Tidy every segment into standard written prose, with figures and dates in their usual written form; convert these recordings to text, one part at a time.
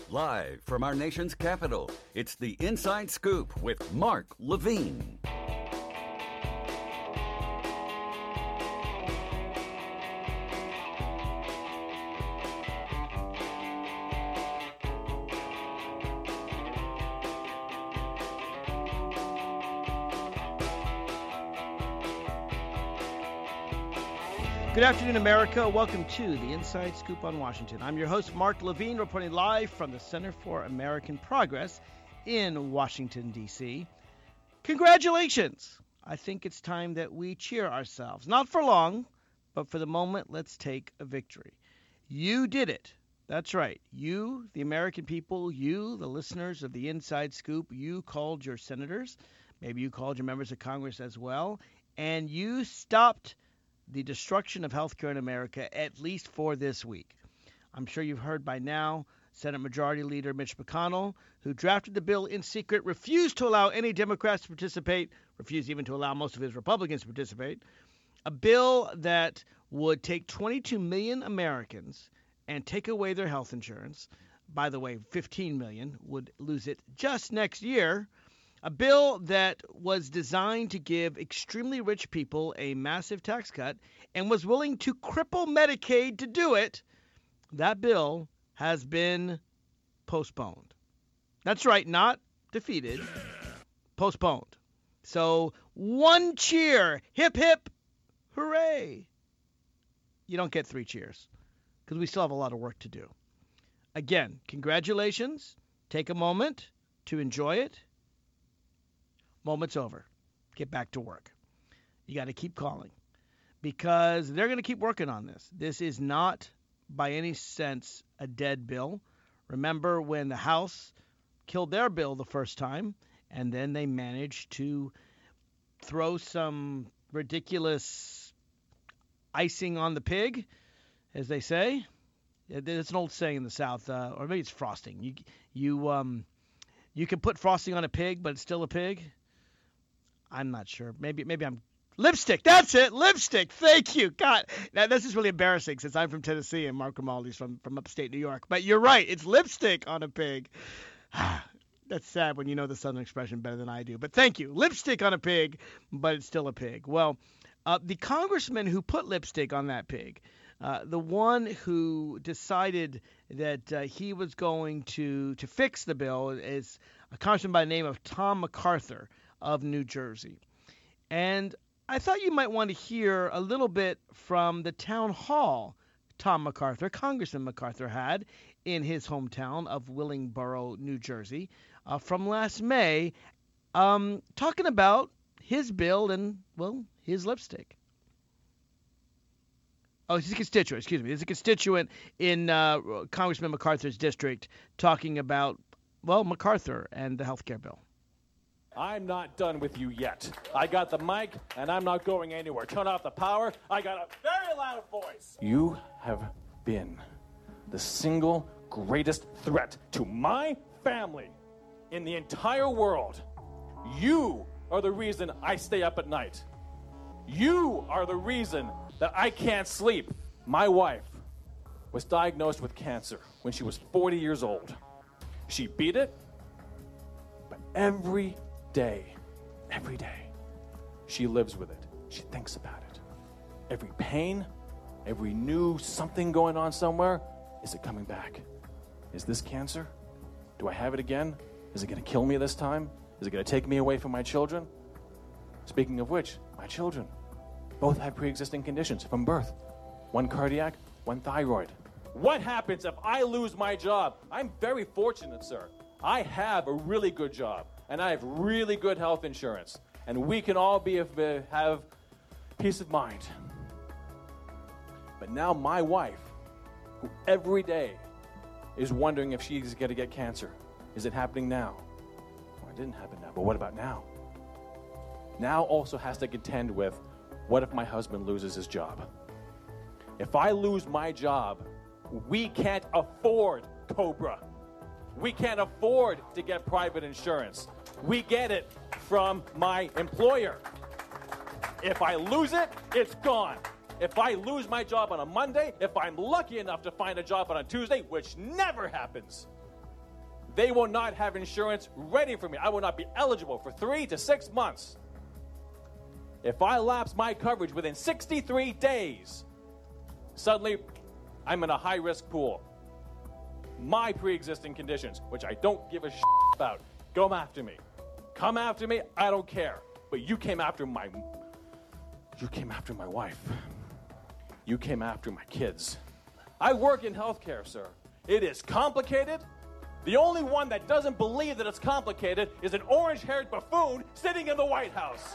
Live from our nation's capital, it's the Inside Scoop with Mark Levine. Good afternoon, America. Welcome to the Inside Scoop on Washington. I'm your host, Mark Levine, reporting live from the Center for American Progress in Washington, D.C. Congratulations! I think it's time that we cheer ourselves. Not for long, but for the moment, let's take a victory. You did it. That's right. You, the American people, you, the listeners of the Inside Scoop, you called your senators. Maybe you called your members of Congress as well. And you stopped the destruction of healthcare in America, at least for this week. I'm sure you've heard by now, Senate Majority Leader Mitch McConnell, who drafted the bill in secret, refused to allow any Democrats to participate, refused even to allow most of his Republicans to participate, a bill that would take 22 million Americans and take away their health insurance. By the way, 15 million would lose it just next year. A bill that was designed to give extremely rich people a massive tax cut and was willing to cripple Medicaid to do it. That bill has been postponed. That's right, not defeated, postponed. So one cheer, hip, hip, hooray. You don't get three cheers because we still have a lot of work to do. Again, congratulations. Take a moment to enjoy it. Moment's over. Get back to work. You got to keep calling because they're going to keep working on this. This is not by any sense a dead bill. Remember when the House killed their bill the first time and then they managed to throw some ridiculous icing on the pig, as they say. It's an old saying in the South, or maybe it's frosting. You can put frosting on a pig, but it's still a pig. I'm not sure. Maybe I'm lipstick. That's it. Lipstick. Thank you. God, now this is really embarrassing since I'm from Tennessee and Mark Grimaldi's from upstate New York. But you're right. It's lipstick on a pig. That's sad when you know the Southern expression better than I do. But thank you. Lipstick on a pig, but it's still a pig. Well, the congressman who put lipstick on that pig, the one who decided that he was going to fix the bill is a congressman by the name of Tom MacArthur of New Jersey. And I thought you might want to hear a little bit from the town hall Congressman MacArthur had in his hometown of Willingboro, New Jersey, from last May, talking about his bill and, well, his lipstick. Oh, he's a constituent, excuse me. He's a constituent in Congressman MacArthur's district talking about, well, MacArthur and the health care bill. I'm not done with you yet. I got the mic, and I'm not going anywhere. Turn off the power. I got a very loud voice. You have been the single greatest threat to my family in the entire world. You are the reason I stay up at night. You are the reason that I can't sleep. My wife was diagnosed with cancer when she was 40 years old. She beat it, but every day, she lives with it. She thinks about it. Every pain, every new something going on somewhere, is it coming back? Is this cancer? Do I have it again? Is it going to kill me this time? Is it going to take me away from my children? Speaking of which, my children both have pre-existing conditions from birth. One cardiac, one thyroid. What happens if I lose my job? I'm very fortunate, sir. I have a really good job, and I have really good health insurance, and we can all have peace of mind. But now my wife, who every day is wondering if she's going to get cancer, is it happening now? Well, it didn't happen now, but what about now? Now also has to contend with, what if my husband loses his job? If I lose my job, we can't afford COBRA. We can't afford to get private insurance. We get it from my employer. If I lose it, it's gone. If I lose my job on a Monday, if I'm lucky enough to find a job on a Tuesday, which never happens, they will not have insurance ready for me. I will not be eligible for 3 to 6 months. If I lapse my coverage within 63 days, suddenly I'm in a high-risk pool. My pre-existing conditions, which I don't give a shit about, come after me. Come after me, I don't care. But you came after my wife. You came after my kids. I work in healthcare, sir. It is complicated. The only one that doesn't believe that it's complicated is an orange-haired buffoon sitting in the White House.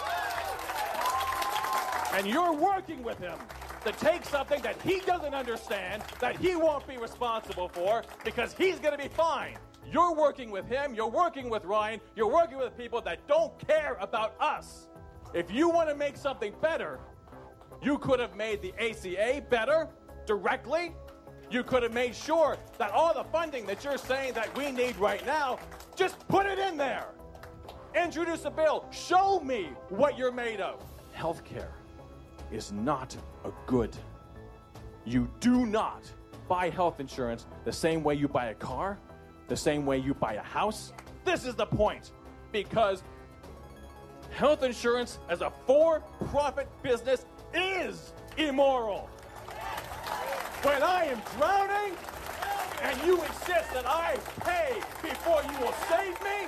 And you're working with him to take something that he doesn't understand, that he won't be responsible for, because he's going to be fine. You're working with him, you're working with Ryan, you're working with people that don't care about us. If you want to make something better, you could have made the ACA better directly. You could have made sure that all the funding that you're saying that we need right now, just put it in there. Introduce a bill. Show me what you're made of. Healthcare is not a good. You do not buy health insurance the same way you buy a car, the same way you buy a house. This is the point, because health insurance as a for-profit business is immoral. When I am drowning and you insist that I pay before you will save me,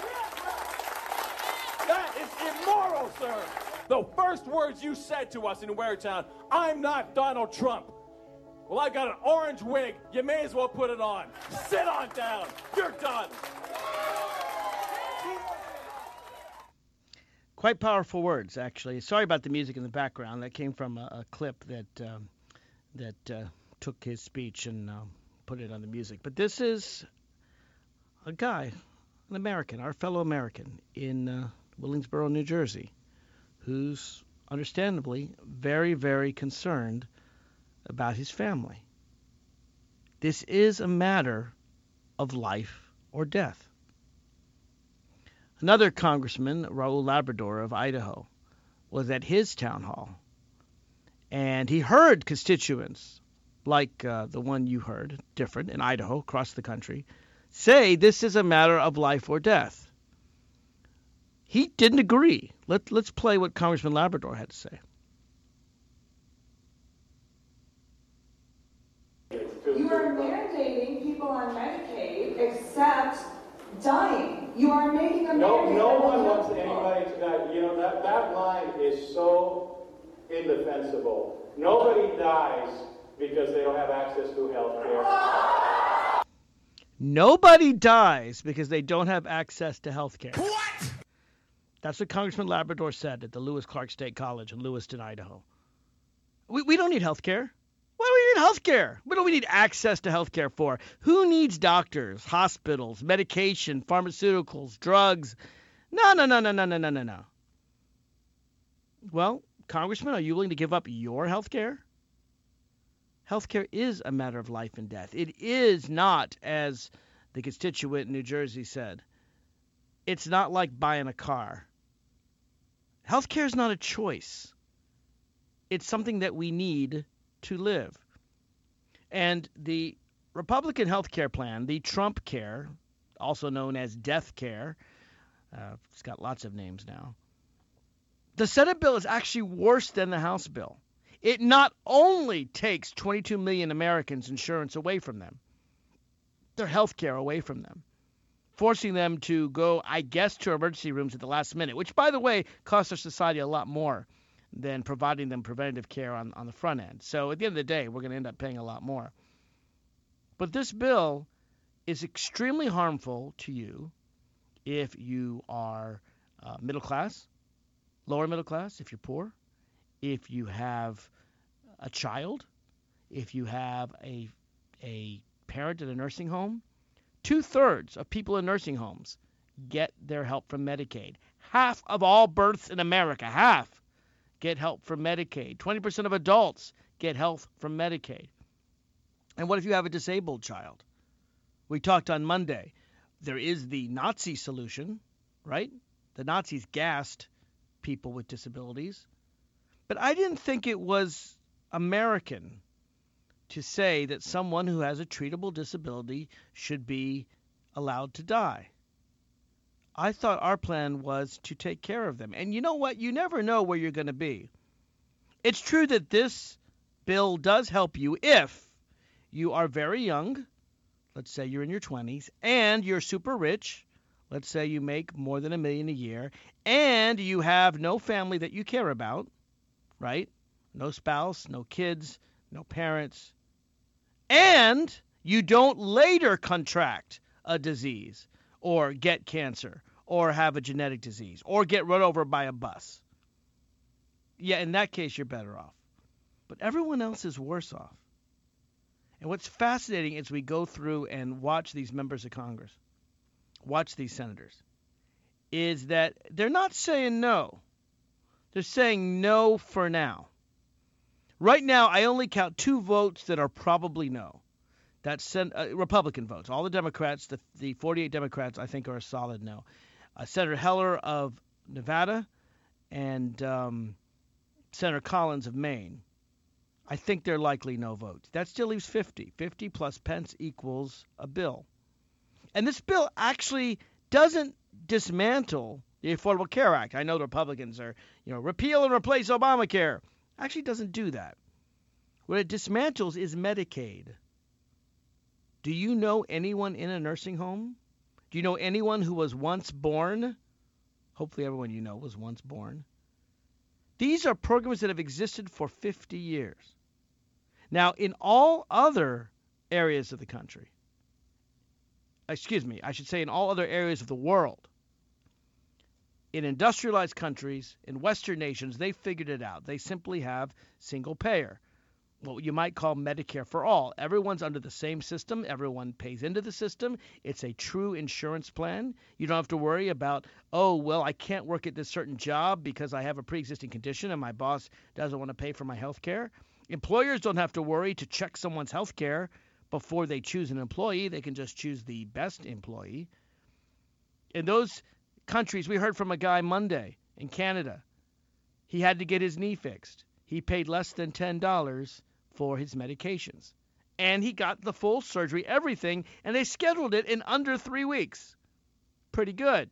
that is immoral, sir. The first words you said to us in Waretown, I'm not Donald Trump. Well, I got an orange wig. You may as well put it on. Sit on down. You're done. Quite powerful words, actually. Sorry about the music in the background. That came from a clip that took his speech and put it on the music. But this is a guy, an American, our fellow American in Willingsboro, New Jersey, who's understandably very, very concerned about his family. This is a matter of life or death. Another congressman, Raul Labrador of Idaho, was at his town hall, and he heard constituents like the one you heard, different, in Idaho, across the country, say this is a matter of life or death. He didn't agree. Let's play what Congressman Labrador had to say. You are mandating people on Medicaid except dying. You are making a mandate. No one wants anybody to die. You know, that line is so indefensible. Nobody dies because they don't have access to health care. Nobody dies because they don't have access to health care. What? That's what Congressman Labrador said at the Lewis Clark State College in Lewiston, Idaho. We don't need health care. Why do we need health care? What do we need access to health care for? Who needs doctors, hospitals, medication, pharmaceuticals, drugs? No. Well, Congressman, are you willing to give up your health care? Health care is a matter of life and death. It is not, as the constituent in New Jersey said, it's not like buying a car. Health care is not a choice. It's something that we need to live. And the Republican health care plan, the Trump Care, also known as Death Care, it's got lots of names now. The Senate bill is actually worse than the House bill. It not only takes 22 million Americans' insurance away from them, their health care away from them, forcing them to go, I guess, to emergency rooms at the last minute, which, by the way, costs our society a lot more than providing them preventative care on the front end. So at the end of the day, we're going to end up paying a lot more. But this bill is extremely harmful to you if you are middle class, lower middle class, if you're poor, if you have a child, if you have a parent in a nursing home. 2/3 of people in nursing homes get their help from Medicaid. Half of all births in America, get help from Medicaid. 20% of adults get help from Medicaid. And what if you have a disabled child? We talked on Monday. There is the Nazi solution, right? The Nazis gassed people with disabilities. But I didn't think it was American to say that someone who has a treatable disability should be allowed to die. I thought our plan was to take care of them. And you know what? You never know where you're going to be. It's true that this bill does help you if you are very young, let's say you're in your 20s, and you're super rich, let's say you make more than $1 million a year, and you have no family that you care about, right? No spouse, no kids, no parents, and you don't later contract a disease or get cancer or have a genetic disease or get run over by a bus. Yeah, in that case, you're better off. But everyone else is worse off. And what's fascinating is we go through and watch these members of Congress, watch these senators, is that they're not saying no. They're saying no for now. Right now, I only count 2 votes that are probably no. That's Republican votes. All the Democrats, the 48 Democrats, I think are a solid no. Senator Heller of Nevada and Senator Collins of Maine. I think they're likely no votes. That still leaves 50. 50 plus Pence equals a bill. And this bill actually doesn't dismantle the Affordable Care Act. I know the Republicans are, repeal and replace Obamacare. Actually doesn't do that. What it dismantles is Medicaid. Do you know anyone in a nursing home? Do you know anyone who was once born? Hopefully everyone you know was once born. These are programs that have existed for 50 years. Now, in all other areas of the country, in all other areas of the world, in industrialized countries, in Western nations, they figured it out. They simply have single payer, what you might call Medicare for all. Everyone's under the same system. Everyone pays into the system. It's a true insurance plan. You don't have to worry about, I can't work at this certain job because I have a pre-existing condition and my boss doesn't want to pay for my health care. Employers don't have to worry to check someone's health care before they choose an employee. They can just choose the best employee. In those countries, we heard from a guy Monday in Canada. He had to get his knee fixed. He paid less than $10 for his medications. And he got the full surgery, everything, and they scheduled it in under 3 weeks. Pretty good.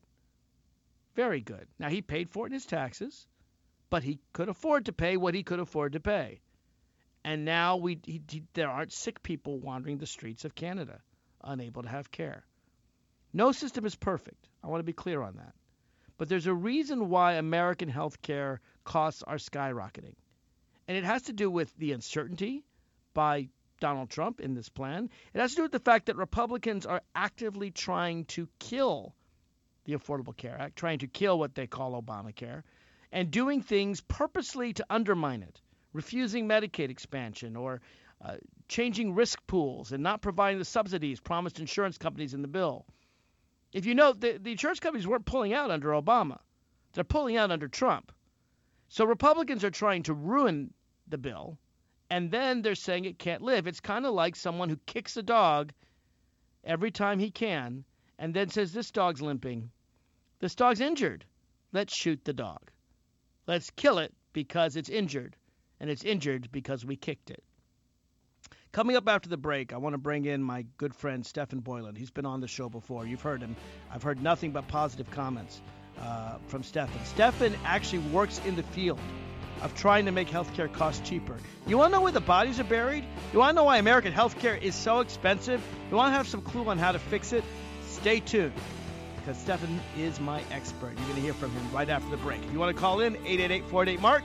Very good. Now, he paid for it in his taxes, but he could afford to pay what he could afford to pay. And now there aren't sick people wandering the streets of Canada, unable to have care. No system is perfect. I want to be clear on that. But there's a reason why American health care costs are skyrocketing. And it has to do with the uncertainty by Donald Trump in this plan. It has to do with the fact that Republicans are actively trying to kill the Affordable Care Act, trying to kill what they call Obamacare, and doing things purposely to undermine it, refusing Medicaid expansion or changing risk pools and not providing the subsidies promised insurance companies in the bill. If you know, the insurance companies weren't pulling out under Obama. They're pulling out under Trump. So Republicans are trying to ruin the bill, and then they're saying it can't live. It's kind of like someone who kicks a dog every time he can and then says, this dog's limping. This dog's injured. Let's shoot the dog. Let's kill it because it's injured, and it's injured because we kicked it. Coming up after the break, I want to bring in my good friend Stephen Boylan. He's been on the show before. You've heard him. I've heard nothing but positive comments from Stephen. Stephen actually works in the field of trying to make healthcare costs cheaper. You want to know where the bodies are buried? You want to know why American healthcare is so expensive? You want to have some clue on how to fix it? Stay tuned, because Stephen is my expert. You're going to hear from him right after the break. If you want to call in, 888-488-MARK,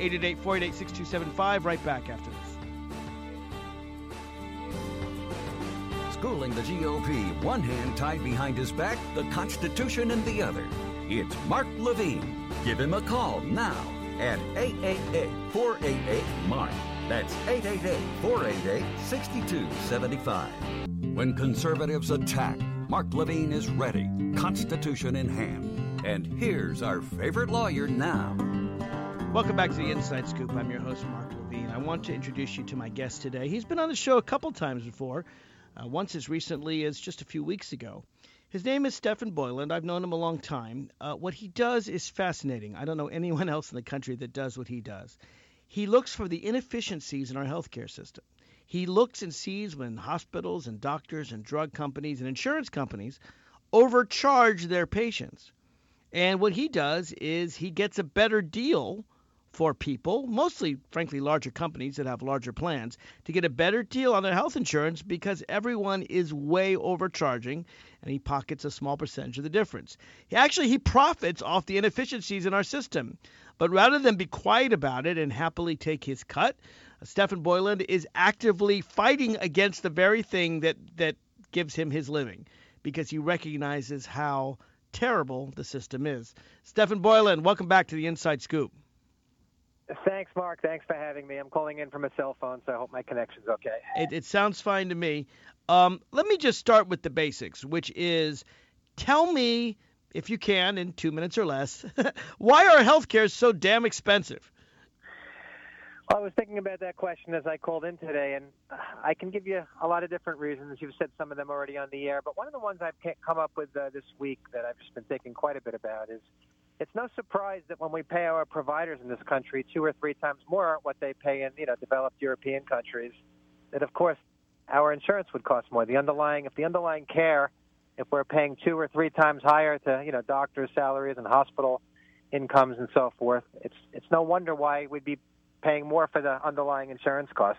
888-488-6275, right back after this. Schooling the GOP, one hand tied behind his back, the Constitution in the other. It's Mark Levine. Give him a call now at 888-488-MARK. That's 888-488-6275. When conservatives attack, Mark Levine is ready, Constitution in hand. And here's our favorite lawyer now. Welcome back to the Inside Scoop. I'm your host, Mark Levine. I want to introduce you to my guest today. He's been on the show a couple times before, once as recently as just a few weeks ago. His name is Stephen Boylan. I've known him a long time. What he does is fascinating. I don't know anyone else in the country that does what he does. He looks for the inefficiencies in our healthcare system. He looks and sees when hospitals and doctors and drug companies and insurance companies overcharge their patients. And what he does is he gets a better deal for people, mostly, frankly, larger companies that have larger plans, to get a better deal on their health insurance because everyone is way overcharging, and he pockets a small percentage of the difference. He profits off the inefficiencies in our system. But rather than be quiet about it and happily take his cut, Stephen Boylan is actively fighting against the very thing that gives him his living because he recognizes how terrible the system is. Stephen Boylan, welcome back to the Inside Scoop. Thanks, Mark. Thanks for having me. I'm calling in from a cell phone, so I hope my connection's okay. It sounds fine to me. Let me just start with the basics, which is tell me, if you can, in 2 minutes or less, why are healthcare so damn expensive? Well, I was thinking about that question as I called in today, and I can give you a lot of different reasons. You've said some of them already on the air, but one of the ones I've come up with this week that I've just been thinking quite a bit about is it's no surprise that when we pay our providers in this country 2 or 3 times more what they pay in, developed European countries, that of course our insurance would cost more. If the underlying care, if we're paying 2 or 3 times higher to, doctors' salaries and hospital incomes and so forth, it's no wonder why we'd be paying more for the underlying insurance costs.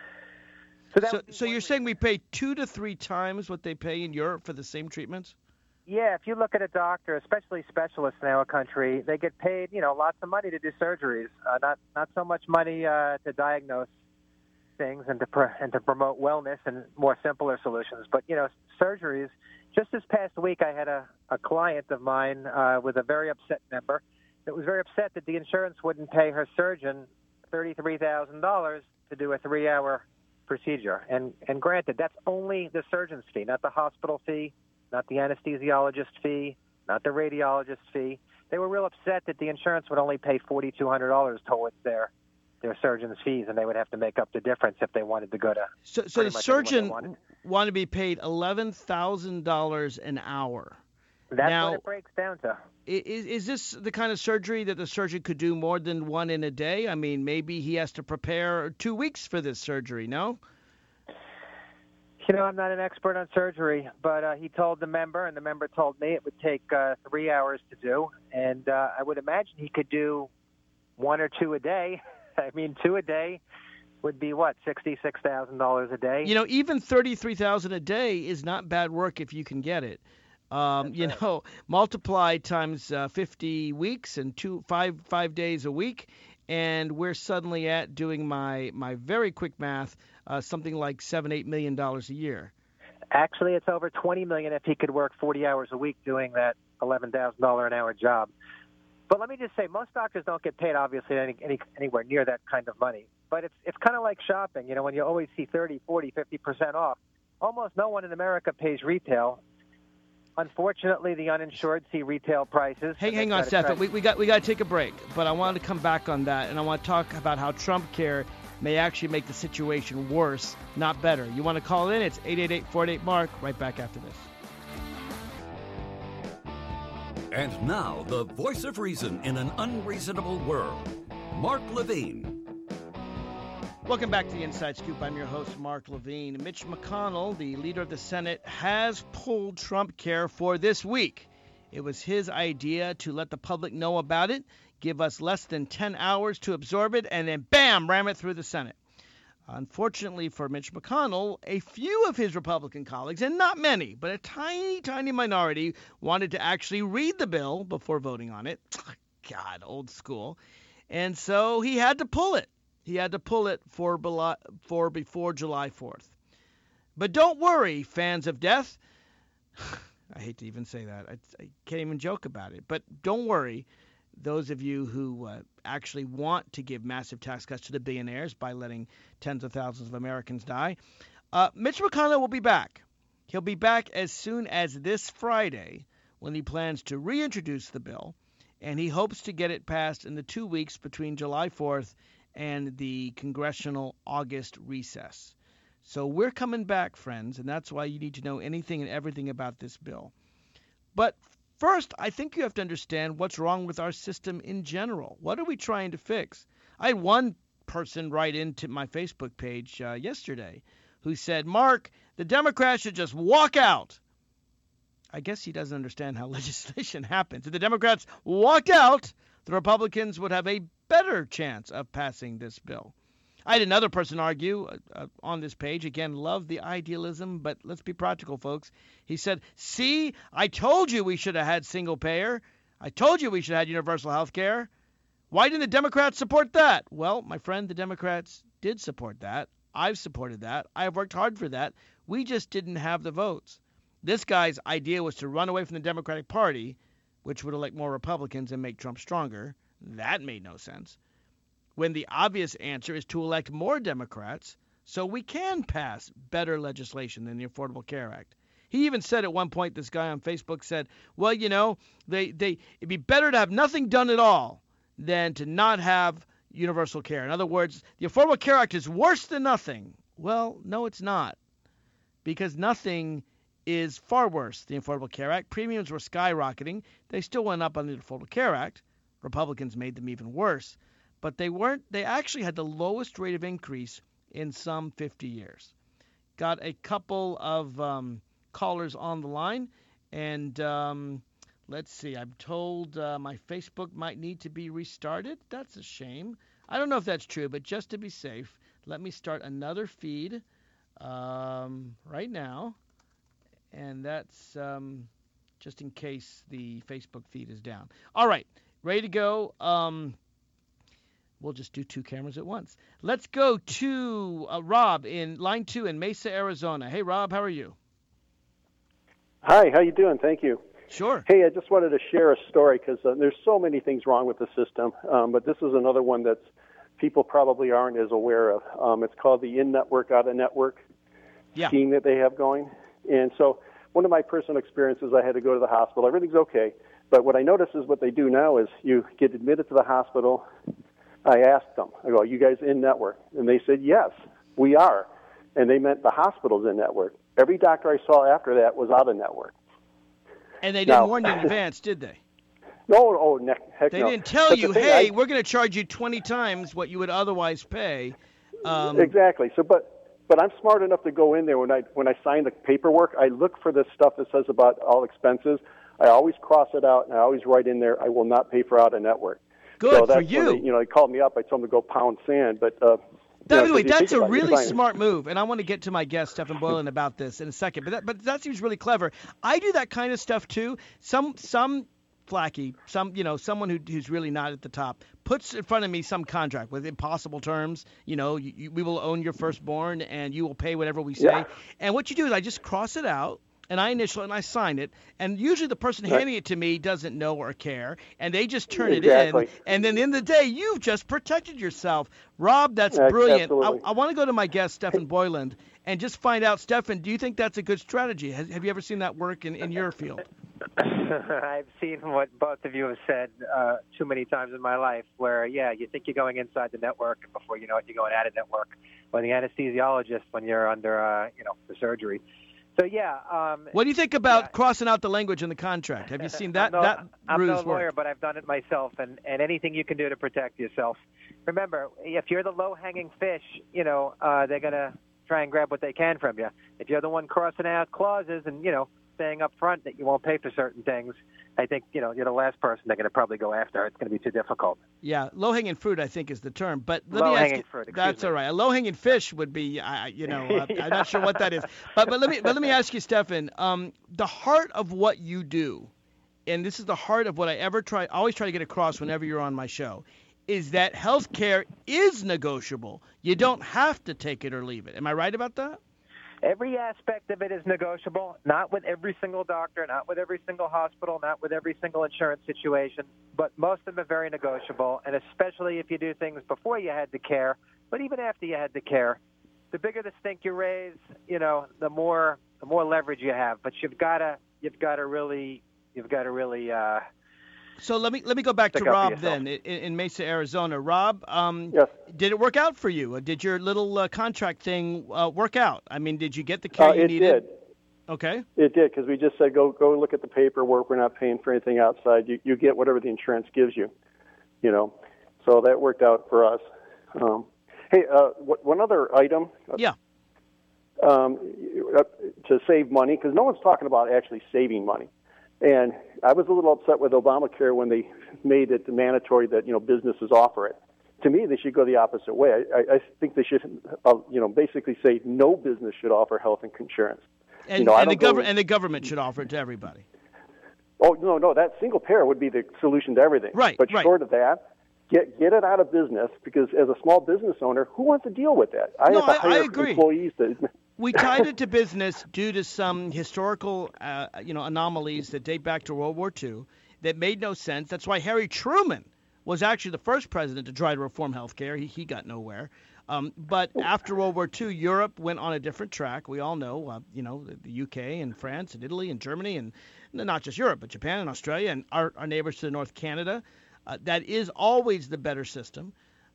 So you're saying we pay 2 to 3 times what they pay in Europe for the same treatments? Yeah, if you look at a doctor, especially specialists in our country, they get paid, lots of money to do surgeries, not so much money to diagnose things and to promote wellness and more simpler solutions. But, surgeries. Just this past week, I had a client of mine with a very upset member that was very upset that the insurance wouldn't pay her surgeon $33,000 to do a 3-hour procedure. And granted, that's only the surgeon's fee, not the hospital fee, not the anesthesiologist fee, not the radiologist fee. They were real upset that the insurance would only pay $4,200 towards their surgeon's fees, and they would have to make up the difference if they wanted to go to. So the surgeon wanted to be paid $11,000 an hour. That's now, what it breaks down to. Is this the kind of surgery that the surgeon could do more than one in a day? I mean, maybe he has to prepare 2 weeks for this surgery, no? I'm not an expert on surgery, but he told the member, and the member told me it would take 3 hours to do. And I would imagine he could do 1 or 2 a day. I mean, 2 a day would be, $66,000 a day? Even $33,000 a day is not bad work if you can get it. Multiply times 50 weeks and 5 days a week, and we're suddenly at, doing my very quick math, something like $7-8 million a year. Actually, it's over $20 million if he could work 40 hours a week doing that $11,000 an hour job. But let me just say, most doctors don't get paid, obviously, anywhere near that kind of money. But it's kind of like shopping. When you always see 30, 40, 50% off, almost no one in America pays retail. Unfortunately, the uninsured see retail prices. Hang on, Stephen. We got to take a break, but I wanted to come back on that, and I want to talk about how Trump Care may actually make the situation worse, not better. You want to call in? It's 888-48-MARK. Right back after this. And now, the voice of reason in an unreasonable world, Mark Levine. Welcome back to the Inside Scoop. I'm your host, Mark Levine. Mitch McConnell, the leader of the Senate, has pulled Trump Care for this week. It was his idea to let the public know about it, give us less than 10 hours to absorb it, and then, bam, ram it through the Senate. Unfortunately for Mitch McConnell, a few of his Republican colleagues, and not many, but a tiny, tiny minority, wanted to actually read the bill before voting on it. God, old school. And so he had to pull it. He had to pull it for before July 4th. But don't worry, fans of death. I hate to even say that. I can't even joke about it. But don't worry, those of you who actually want to give massive tax cuts to the billionaires by letting tens of thousands of Americans die. Mitch McConnell will be back. He'll be back as soon as this Friday when he plans to reintroduce the bill, and he hopes to get it passed in the 2 weeks between July 4th and the congressional August recess. So we're coming back, friends, and that's why you need to know anything and everything about this bill. But first, I think you have to understand what's wrong with our system in general. What are we trying to fix? I had one person write into my Facebook page yesterday who said, Mark, the Democrats should just walk out. I guess he doesn't understand how legislation happens. If the Democrats walked out, the Republicans would have a better chance of passing this bill. I had another person argue on this page. Again, love the idealism, but let's be practical, folks. He said, see, I told you we should have had single payer. I told you we should have had universal health care. Why didn't the Democrats support that? Well, my friend, the Democrats did support that. I've supported that. I've worked hard for that. We just didn't have the votes. This guy's idea was to run away from the Democratic Party, which would elect more Republicans and make Trump stronger. That made no sense. When the obvious answer is to elect more Democrats so we can pass better legislation than the Affordable Care Act. He even said at one point, this guy on Facebook said, well, you know, it'd be better to have nothing done at all than to not have universal care. In other words, the Affordable Care Act is worse than nothing. Well, no, it's not, because nothing is far worse than the Affordable Care Act. Premiums were skyrocketing. They still went up under the Affordable Care Act. Republicans made them even worse. But they actually had the lowest rate of increase in some 50 years. Got a couple of callers on the line, and let's see. I'm told my Facebook might need to be restarted. That's a shame. I don't know if that's true, but just to be safe, let me start another feed right now, and that's just in case the Facebook feed is down. All right, ready to go. We'll just do two cameras at once. Let's go to Rob in line 2 in Mesa, Arizona. Hey, Rob, how are you? Hi, how you doing? Thank you. Sure. Hey, I just wanted to share a story because there's so many things wrong with the system, but this is another one that people probably aren't as aware of. It's called the in-network, out-of-network scheme that they have going. And so one of my personal experiences, I had to go to the hospital. Everything's okay. But what I noticed is what they do now is you get admitted to the hospital. I asked them, I go, are you guys in-network? And they said, yes, we are. And they meant the hospital's in-network. Every doctor I saw after that was out-of-network. And they didn't warn you in advance, did they? No, heck no. They didn't tell you, hey, we're going to charge you 20 times what you would otherwise pay. Exactly. So, but I'm smart enough to go in there when I sign the paperwork. I look for this stuff that says about all expenses. I always cross it out, and I always write in there, I will not pay for out-of-network. Good so that's for you. They called me up. I told them to go pound sand, but. By the way, that's a really smart move, and I want to get to my guest, Stephen Boylan, about this in a second. But that seems really clever. I do that kind of stuff too. Some flaky, someone who's really not at the top puts in front of me some contract with impossible terms. We will own your firstborn, and you will pay whatever we say. Yeah. And what you do is I just cross it out. And I initial it and I sign it, and usually the person handing it to me doesn't know or care, and they just turn it in, and then in the day you've just protected yourself. Rob, that's brilliant. I want to go to my guest, Stephen Boylan, and just find out, Stephen, do you think that's a good strategy? Have you ever seen that work in your field? I've seen what both of you have said too many times in my life, where, you think you're going inside the network, and before you know it, you're going out of network. Or the anesthesiologist when you're under, the surgery. So, what do you think about crossing out the language in the contract? Have you seen that? I'm no lawyer, but I've done it myself, and anything you can do to protect yourself. Remember, if you're the low-hanging fish, they're going to try and grab what they can from you. If you're the one crossing out clauses and, saying up front that you won't pay for certain things, I think, you're the last person they're going to probably go after. It's going to be too difficult. Yeah, low-hanging fruit, I think, is the term. But let me ask you, fruit, that's all right. A low-hanging fish would be, I'm not sure what that is. But let me ask you, Stephen, the heart of what you do, and this is the heart of what I always try to get across whenever you're on my show, is that health care is negotiable. You don't have to take it or leave it. Am I right about that? Every aspect of it is negotiable, not with every single doctor, not with every single hospital, not with every single insurance situation, but most of them are very negotiable, and especially if you do things before you had the care, but even after you had the care. The bigger the stink you raise, the more leverage you have, but you've got to really So let me go back to Rob then in Mesa, Arizona. Rob, yes. Did it work out for you? Did your little contract thing work out? I mean, did you get the care you needed? It did. Okay. It did, because we just said go look at the paperwork. We're not paying for anything outside. You get whatever the insurance gives you, So that worked out for us. Hey, one other item. Yeah. To save money, because no one's talking about actually saving money. And I was a little upset with Obamacare when they made it mandatory that businesses offer it. To me, they should go the opposite way. I think they should, basically say no business should offer health insurance. And the government should offer it to everybody. Oh no, that single payer would be the solution to everything. Right. But short of that, get it out of business, because as a small business owner, who wants to deal with that? I have to hire employees to. We tied it to business due to some historical, anomalies that date back to World War II that made no sense. That's why Harry Truman was actually the first president to try to reform healthcare. He got nowhere. But after World War II, Europe went on a different track. We all know, the UK and France and Italy and Germany, and not just Europe, but Japan and Australia and our neighbors to the north, Canada. That is always the better system.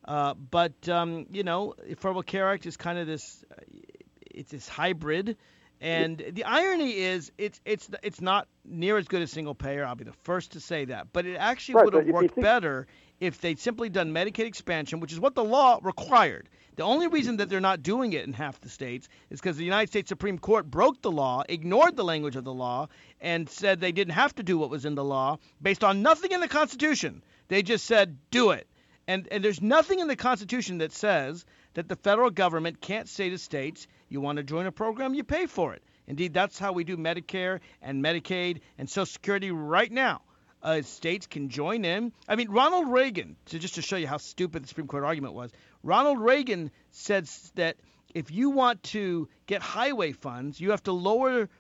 But Affordable Care Act is kind of this. It's this hybrid, and the irony is it's not near as good as single payer. I'll be the first to say that, but it actually would have worked better if they'd simply done Medicaid expansion, which is what the law required. The only reason that they're not doing it in half the states is because the United States Supreme Court broke the law, ignored the language of the law, and said they didn't have to do what was in the law based on nothing in the Constitution. They just said, do it. And there's nothing in the Constitution that says that the federal government can't say to states, you want to join a program, you pay for it. Indeed, that's how we do Medicare and Medicaid and Social Security right now. States can join in. I mean, Ronald Reagan, just to show you how stupid the Supreme Court argument was, Ronald Reagan said that if you want to get highway funds, you have to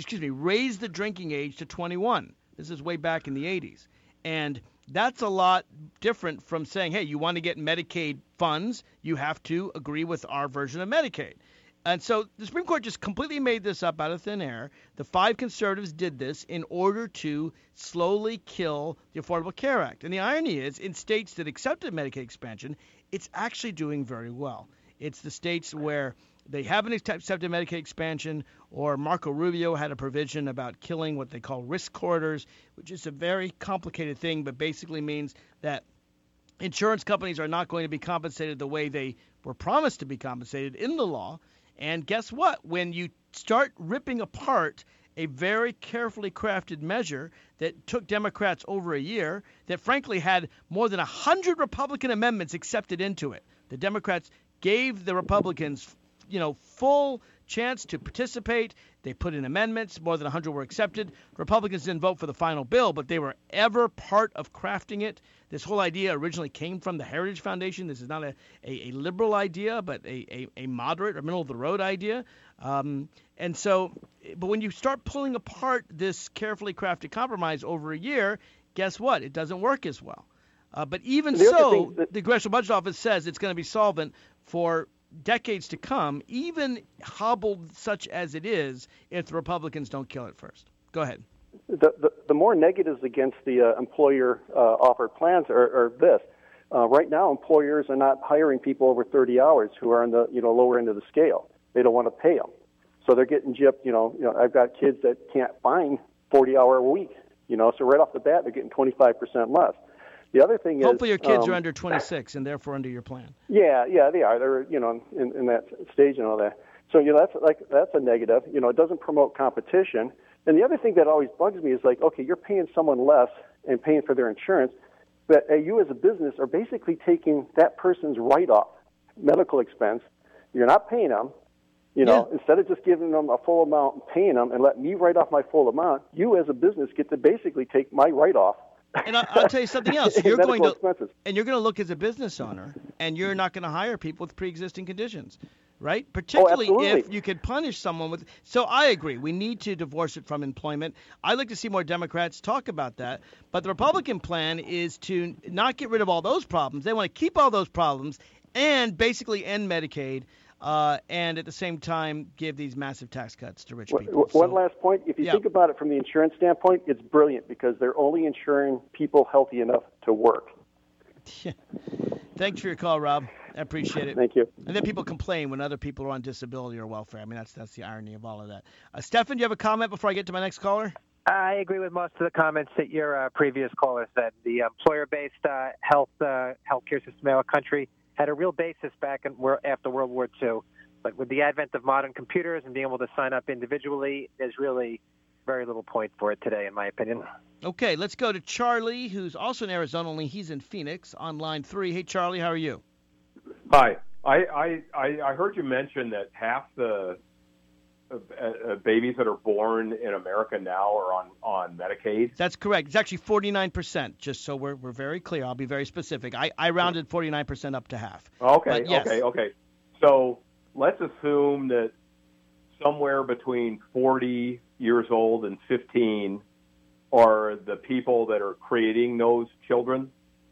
raise the drinking age to 21. This is way back in the 80s. And that's a lot different from saying, hey, you want to get Medicaid funds, you have to agree with our version of Medicaid. And so the Supreme Court just completely made this up out of thin air. The 5 conservatives did this in order to slowly kill the Affordable Care Act. And the irony is, in states that accepted Medicaid expansion, it's actually doing very well. It's the states where they haven't accepted Medicaid expansion, or Marco Rubio had a provision about killing what they call risk corridors, which is a very complicated thing, but basically means that insurance companies are not going to be compensated the way they were promised to be compensated in the law. And guess what? When you start ripping apart a very carefully crafted measure that took Democrats over a year, that frankly had more than 100 Republican amendments accepted into it, the Democrats gave the Republicans, full chance to participate. They put in amendments. More than 100 were accepted. Republicans didn't vote for the final bill, but they were ever part of crafting it. This whole idea originally came from the Heritage Foundation. This is not a liberal idea, but a moderate or middle-of-the-road idea. But when you start pulling apart this carefully crafted compromise over a year, guess what? It doesn't work as well. But even so, the Congressional Budget Office says it's going to be solvent for decades to come, even hobbled such as it is, if the Republicans don't kill it first. Go ahead. The more negatives against the employer offered plans are this. Right now, employers are not hiring people over 30 hours who are on the lower end of the scale. They don't want to pay them, so they're getting gypped. I've got kids that can't find 40-hour a week. So right off the bat, they're getting 25% less. The other thing is, hopefully your kids are under 26 and therefore under your plan. Yeah, they are. They're in that stage and all that. So that's a negative. It doesn't promote competition. And the other thing that always bugs me is okay, you're paying someone less and paying for their insurance, but you as a business are basically taking that person's write-off medical expense. You're not paying them. Instead of just giving them a full amount and paying them and let me write off my full amount, you as a business get to basically take my write-off. And I'll tell you something else. You're going to look as a business owner, and you're not going to hire people with pre-existing conditions, right? Particularly if you could punish someone with. So I agree. We need to divorce it from employment. I'd like to see more Democrats talk about that. But the Republican plan is to not get rid of all those problems. They want to keep all those problems and basically end Medicaid. And at the same time, give these massive tax cuts to rich people. One last point. If you think about it from the insurance standpoint, it's brilliant because they're only insuring people healthy enough to work. Thanks for your call, Rob. I appreciate it. Thank you. And then people complain when other people are on disability or welfare. I mean, that's the irony of all of that. Stefan, do you have a comment before I get to my next caller? I agree with most of the comments that your previous caller said. The employer-based healthcare system in our country had a real basis back after World War II. But with the advent of modern computers and being able to sign up individually, there's really very little point for it today, in my opinion. Okay, let's go to Charlie, who's also in Arizona, only he's in Phoenix, on line 3. Hey, Charlie, how are you? Hi. I heard you mention that half the babies that are born in America now are on Medicaid. That's correct. It's actually 49%, just so we're very clear. I'll be very specific. I rounded 49% up to half. Okay, yes. okay. So let's assume that somewhere between 40 years old and 15 are the people that are creating those children.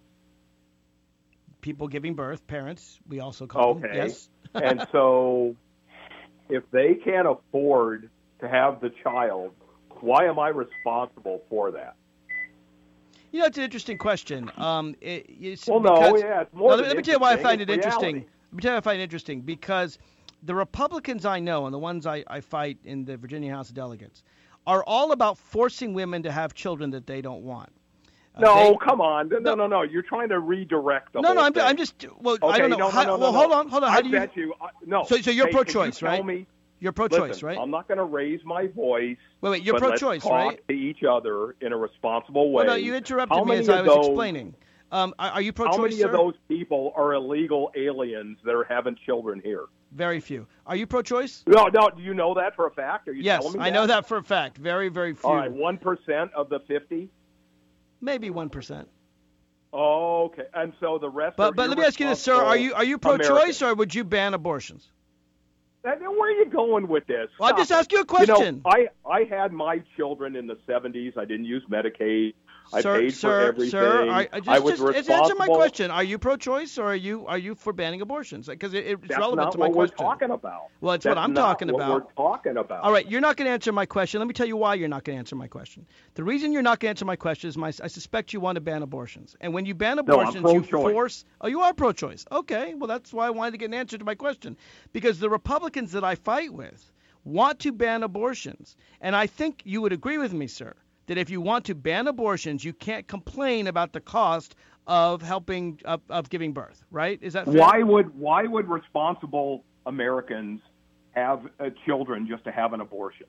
People giving birth, parents, we also call them. Yes. And so if they can't afford to have the child, why am I responsible for that? You know, it's an interesting question. It's more let me tell you why I find it interesting. Let me tell you why I find it interesting, because the Republicans I know, and the ones I fight in the Virginia House of Delegates, are all about forcing women to have children that they don't want. Come on. No. You're trying to redirect the whole thing. I'm just, well, okay, I don't know. No. Hold on. How do you? Bet you. No. So you're pro-choice, you right? You're pro-choice, right? I'm not going to raise my voice. Wait, you're pro-choice, right? Let's talk to each other in a responsible way. Well, no, you interrupted me as I was explaining. Are you pro-choice, How many sir? of those people are illegal aliens that are having children here? Very few. Are you pro-choice? No. Do you know that for a fact? Are you telling me that? Yes, I know that for a fact. Very, very few. All right, 1% of the 50? Maybe 1%. Oh, okay. And so the rest. But let me ask you this, sir: Are you pro-choice, or would you ban abortions? Where are you going with this? Well, I'm just asking you a question. I had my children in the 70s. I didn't use Medicaid. I paid for everything. Sir, I was responsible. Answer my question. Are you pro-choice, or are you for banning abortions? Because it's relevant to my question. That's not what we're talking about. Well, it's what I'm talking about. That's not what we're talking about. All right, you're not going to answer my question. Let me tell you why you're not going to answer my question. The reason you're not going to answer my question is I suspect you want to ban abortions. And when you ban abortions, you force... Oh, you are pro-choice. Okay, well, that's why I wanted to get an answer to my question. Because the Republicans that I fight with want to ban abortions. And I think you would agree with me, sir, that if you want to ban abortions, you can't complain about the cost of helping of giving birth, right? Is that fair? Why would responsible Americans have children just to have an abortion?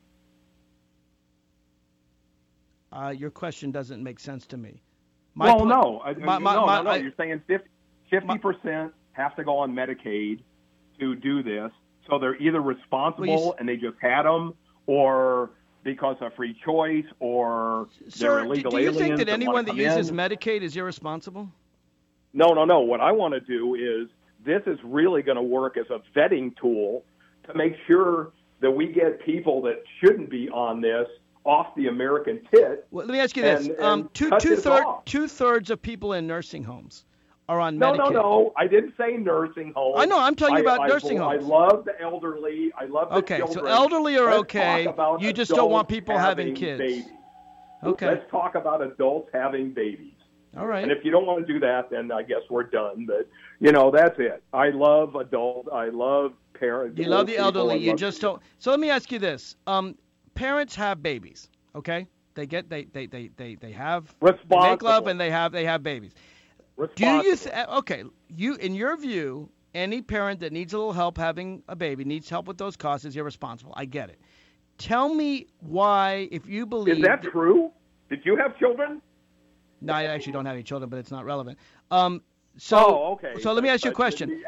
Your question doesn't make sense to me. No. You're saying 50% have to go on Medicaid to do this, so they're either responsible and they just had them, or because of free choice, or they're illegal aliens. Do you think that anyone that uses Medicaid is irresponsible? No. What I want to do is, this is really going to work as a vetting tool to make sure that we get people that shouldn't be on this off the American tit. Well, let me ask you this. Two-thirds of people in nursing homes are on Medicaid. No. I didn't say nursing homes. I know. I'm telling you about nursing homes. I love the elderly. I love the children. Okay, so elderly are okay. You just don't want people having kids. Babies. Okay. Let's talk about adults having babies. All right. And if you don't want to do that, then I guess we're done. But, that's it. I love adults. I love parents. You love the elderly. You just don't. So let me ask you this. Parents have babies, okay? They have they make love and they have babies. Do you in your view, any parent that needs a little help having a baby, needs help with those costs, is irresponsible? I get it. Tell me why, if you believe... Is that true? Did you have children? No, I actually don't have any children, but it's not relevant. Okay. So let me ask you a question. Is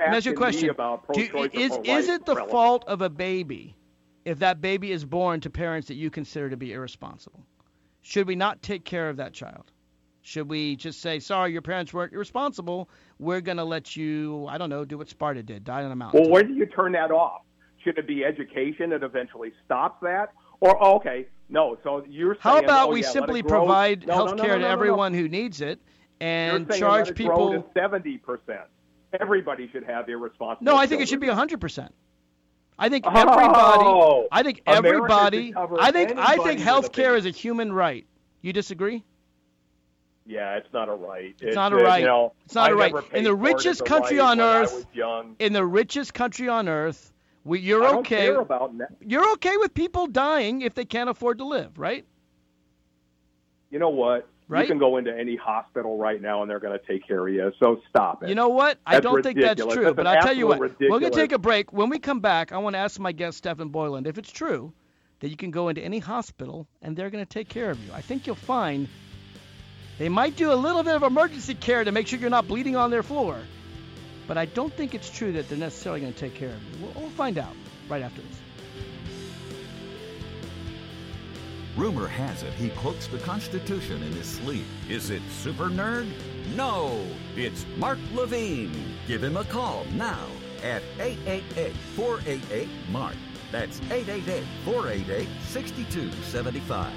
it the fault of a baby if that baby is born to parents that you consider to be irresponsible? Should we not take care of that child? Should we just say, sorry, your parents weren't irresponsible, we're going to let you, I don't know, do what Sparta did, die on a mountain? Well, when do you turn that off? Should it be education that eventually stops that? Or, no, so you're saying... How about we simply provide health care to everyone who needs it and charge people... You're saying let it grow to 70%. Everybody should have irresponsible No, I think it should be 100%. I think everybody... I think health care is a human right. You disagree? Yeah, it's not a right. It's not a right. It's not a right. In the richest country on earth, you're okay. You're okay with people dying if they can't afford to live, right? you know what? Right? You can go into any hospital right now, and they're going to take care of you. So stop it. You know what? I don't think that's true. But I'll tell you what. Ridiculous. We're going to take a break. When we come back, I want to ask my guest, Stephen Boylan, if it's true that you can go into any hospital and they're going to take care of you. I think you'll find they might do a little bit of emergency care to make sure you're not bleeding on their floor. But I don't think it's true that they're necessarily going to take care of you. We'll find out right after this. Rumor has it he quotes the Constitution in his sleep. Is it super nerd? No, it's Mark Levine. Give him a call now at 888-488-MARK. That's 888-488-6275.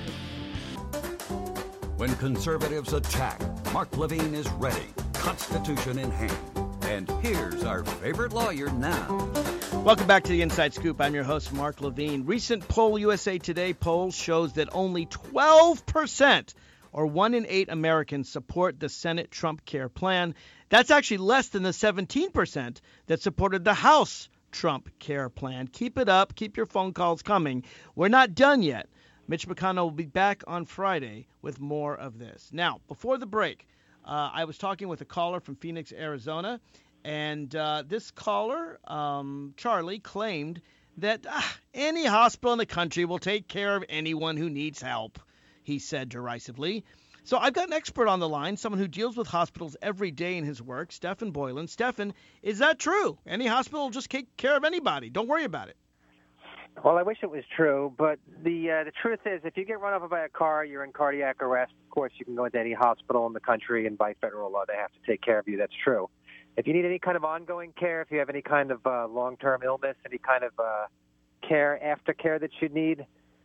When conservatives attack, Mark Levine is ready, Constitution in hand. And here's our favorite lawyer now. Welcome back to the Inside Scoop. I'm your host, Mark Levine. Recent poll, USA Today poll, shows that only 12%, or 1 in 8 Americans, support the Senate Trump Care plan. That's actually less than the 17% that supported the House Trump Care plan. Keep it up. Keep your phone calls coming. We're not done yet. Mitch McConnell will be back on Friday with more of this. Now, before the break, I was talking with a caller from Phoenix, Arizona. And this caller, Charlie, claimed that any hospital in the country will take care of anyone who needs help, he said derisively. So I've got an expert on the line, someone who deals with hospitals every day in his work, Stephen Boylan. Stephen, is that true? Any hospital will just take care of anybody. Don't worry about it. Well, I wish it was true, but the truth is if you get run over by a car, you're in cardiac arrest, of course you can go into any hospital in the country, and by federal law they have to take care of you. That's true. If you need any kind of ongoing care, if you have any kind of long-term illness, any kind of aftercare that you need,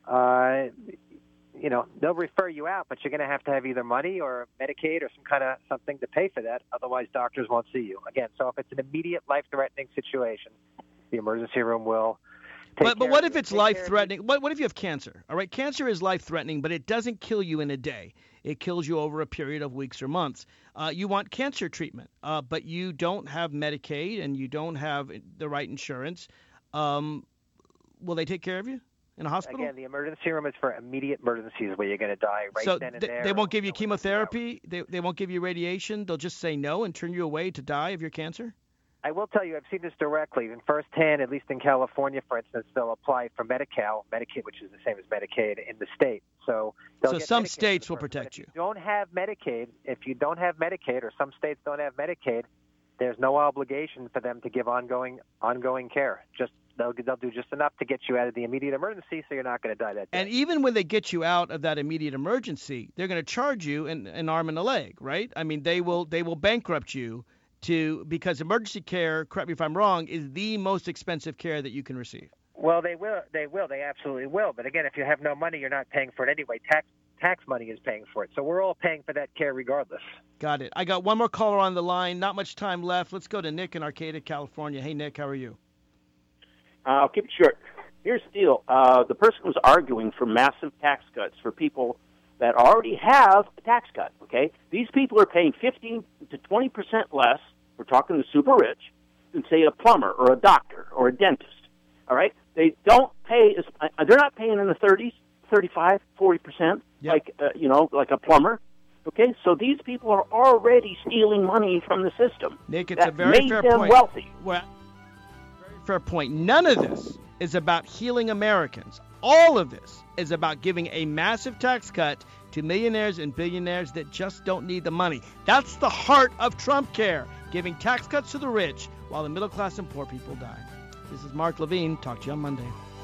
they'll refer you out, but you're going to have either money or Medicaid or some kind of something to pay for that. Otherwise, doctors won't see you. Again, so if it's an immediate life-threatening situation, the emergency room will take care of you. But what if it's life-threatening? What if you have cancer? All right, cancer is life-threatening, but it doesn't kill you in a day. It kills you over a period of weeks or months. You want cancer treatment, but you don't have Medicaid and you don't have the right insurance. Will they take care of you in a hospital? Again, the emergency room is for immediate emergencies where you're going to die right then and there. They won't give you chemotherapy? They won't give you radiation? They'll just say no and turn you away to die of your cancer? I will tell you, I've seen this directly and firsthand, at least in California, for instance, they'll apply for Medicaid, which is the same as Medicaid in the state. So some Medicaid states will protect you. If you don't have Medicaid, or some states don't have Medicaid, there's no obligation for them to give ongoing care. They'll do just enough to get you out of the immediate emergency, so you're not going to die that day. And even when they get you out of that immediate emergency, they're going to charge you an arm and a leg, right? I mean, they will bankrupt you. Because emergency care, correct me if I'm wrong, is the most expensive care that you can receive. Well, they will. They absolutely will. But again, if you have no money, you're not paying for it anyway. Tax money is paying for it. So we're all paying for that care regardless. Got it. I got one more caller on the line. Not much time left. Let's go to Nick in Arcata, California. Hey, Nick, how are you? I'll keep it short. Here's the deal. The person was arguing for massive tax cuts for people that already have a tax cut, okay? These people are paying 15 to 20% less, we're talking the super rich, than, say, a plumber or a doctor or a dentist, all right? They don't pay, they're not paying in the 30s, 35, 40%, like a plumber, okay? So these people are already stealing money from the system. Nick, it's a very fair point. That made them wealthy. Well, very fair point. None of this is about healing Americans. All of this is about giving a massive tax cut to millionaires and billionaires that just don't need the money. That's the heart of Trump Care, giving tax cuts to the rich while the middle class and poor people die. This is Mark Levine. Talk to you on Monday.